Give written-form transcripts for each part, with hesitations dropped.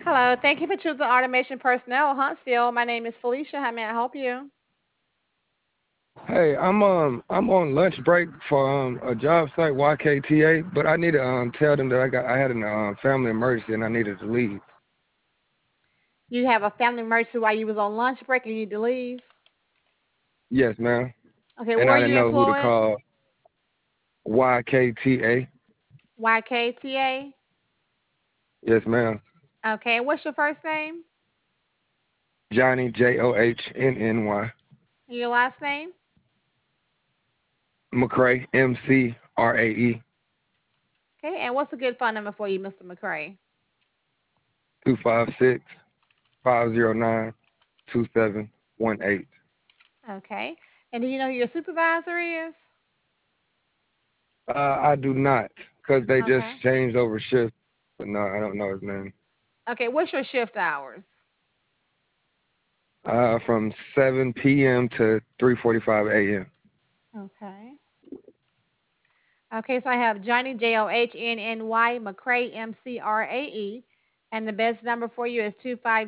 Hello, thank you for choosing Automation Personnel, Huntsville. My name is Felicia. How may I help you? Hey, I'm on lunch break for a job site YKTA, but I need to tell them that I had a family emergency and I needed to leave. You have a family emergency while you was on lunch break and you need to leave. Yes, ma'am. Okay, And where I are didn't you know who to employed? call. YKTA. YKTA. Yes, ma'am. Okay, what's your first name? Johnny JOHNNY. Your last name? McCray MCRAE Okay, and what's a good phone number for you, Mr. McCray? 256-509-2718. Okay, and do you know who your supervisor is? I do not, because they just Okay. changed over shifts. But no, I don't know his name. Okay, what's your shift hours? From 7 p.m. to 3:45 a.m. Okay. Okay, so I have Johnny JOHNNY McCray MCRAE, and the best number for you is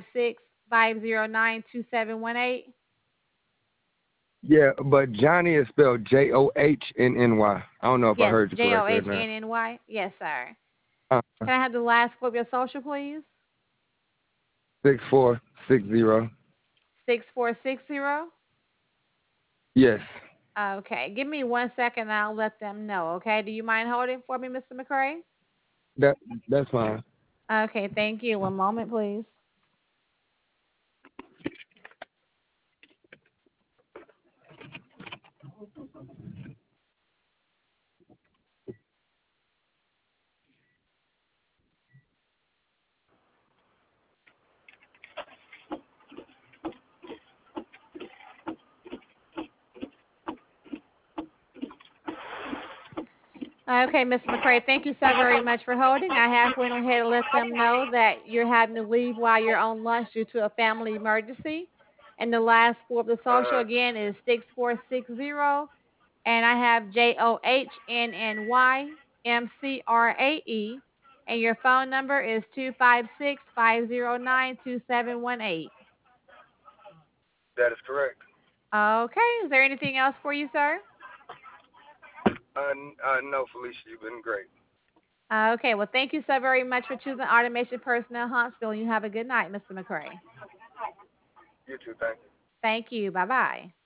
256-509-2718. Yeah, but Johnny is spelled JOHNNY. I don't know if I Yes, heard you J O correctly or H not. N N Y. Yes, sir. Uh, Can I have the last four of your social, please? 6460. 6460. Yes, Okay, give me 1 second and I'll let them know. Okay, do you mind holding for me, Mr. McCray? that that's fine. Okay, thank you. One moment, please. Okay, Mr. McCray, thank you so very much for holding. I have went ahead and let them know that you're having to leave while you're on lunch due to a family emergency. And the last four of the social again is 6460. And I have JOHNNYMCRAE. And your phone number is 256-509-2718. That is correct. Okay, is there anything else for you, sir? No, Felicia, you've been great. Okay, well, thank you so very much for choosing Automation Personnel Huntsville. You have a good night, Mr. McCray. You too, thank you. Thank you. Bye bye.